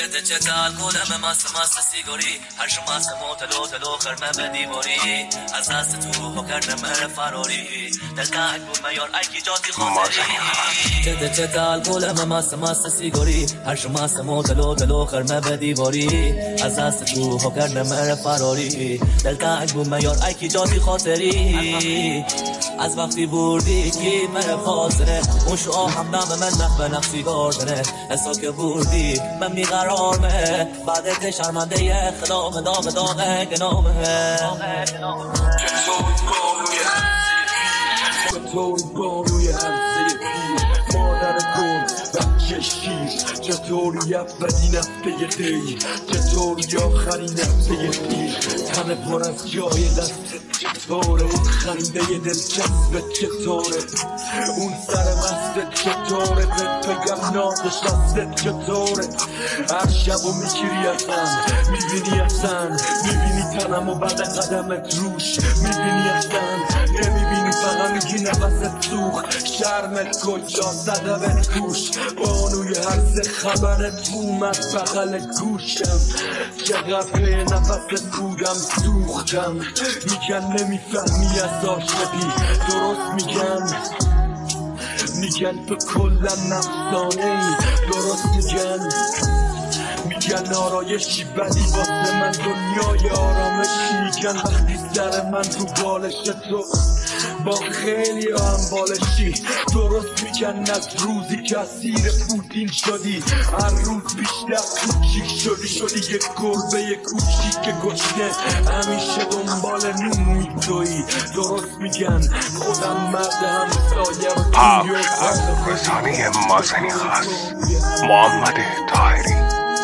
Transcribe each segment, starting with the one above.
چت الکلم مست سیگاری هر شو مست تلو خرمه به دیواری از دست تو کردم فراری دلتنگ بود میار ای کی جاتی خاطری چت الکلم مست سیگاری هر شو مست تلو خرمه به دیواری از دست تو کردم فراری دلتنگ بود میار ای کی جاتی خاطری از وقتی بردی کی من خاطره اون شو هم نام من نخ نقصی دارده حسا که بردی من بیقرارمه بعد شرمنده خدام داغ گنامه چطوری بانوی عرصه پیر مادر کن بچه شیر چطوری اولین هفته خیر چطوری آخرین هفته پیر تنه پر از جای دست چطوره اون خنده دلچسبت چطوره اون سر مستت چطوره بهت بگم نازش دستت چطوره هر شب و میگیری ازم میبینی ازم میبینی تنم و بعد قدمت روش میبینی ازم نمیبینی فقط میگی نفست سوخ شرمت کجا زده به گوش بانوی هر خبرت اومد بغل گوشم چقدر به نفست بودم سوختم میگن نمیفهمی از عاشقی درست میگن تو کلن نفسانه ای درست میگن آرایشی بدی واسه من دنیای آرامشی میگن وقتی سر من رو بالش تو با خیلی هم بالشی درست میگن از روزی که اسیر پوتین شدی هر روز بیشتر کوچیک شدی یک گربه کوچیک گشنه همیشه دنبال نون میدوی درست میگن خودم مرد همسایه رو پخش از رسانه مازنی خاص محمد طاهری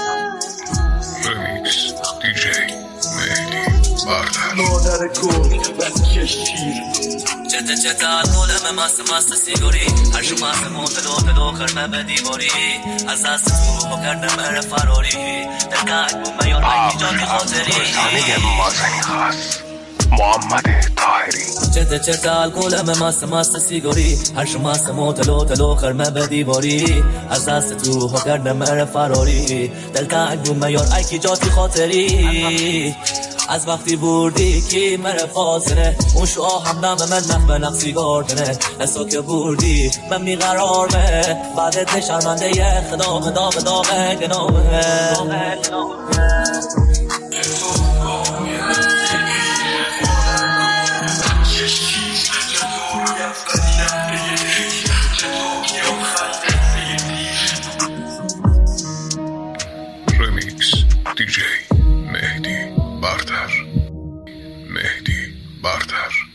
رمیکس دیجی مهدی باردر مادر گرگ بچه شیر چت الکلم مست سیگاری هر شو مست تلو خرمه به دیواری از دست تو کردم فراری دلتنگ بود میار ای کی جاتی خاطری رسانه مازنی خاص محمد طاهری چت الکلم مست سیگاری هر شو مست تلو خرمه به دیواری از دست تو کردم فراری دلتنگ بود میار ای کی جاتی خاطری از وقتی بردی کی مره فاصله اون شو هم نام من نخ نقصی گردنه حسا که بردی من بیقرارمه بعد شرمنده خدام داغ گنامه رمیکس دیجی مهدی باردر